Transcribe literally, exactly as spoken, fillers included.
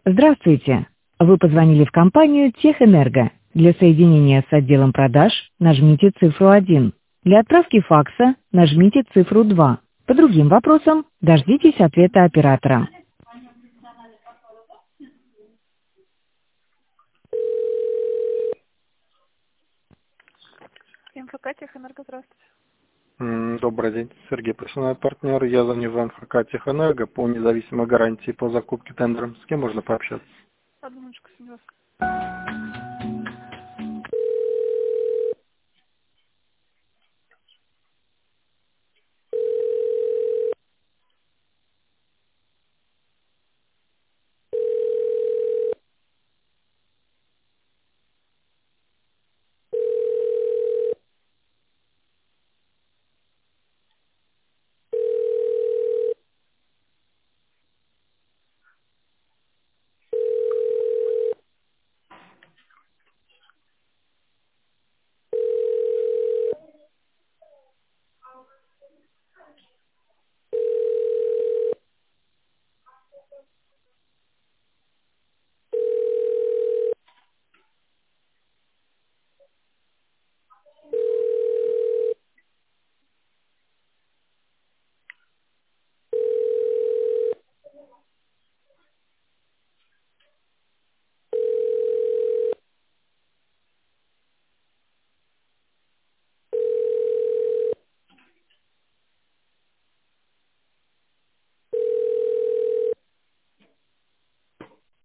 Здравствуйте. Вы позвонили в компанию Техэнерго. Для соединения с отделом продаж нажмите цифру один. Для отправки факса нажмите цифру два. По другим вопросам дождитесь ответа оператора. МФК Техэнерго, здравствуйте. М, Добрый день, Сергей, профессиональный партнер. Я звоню в МФК Техэнерго по независимой гарантии по закупке тендером. С кем можно пообщаться? Одну минуточку, Синьор.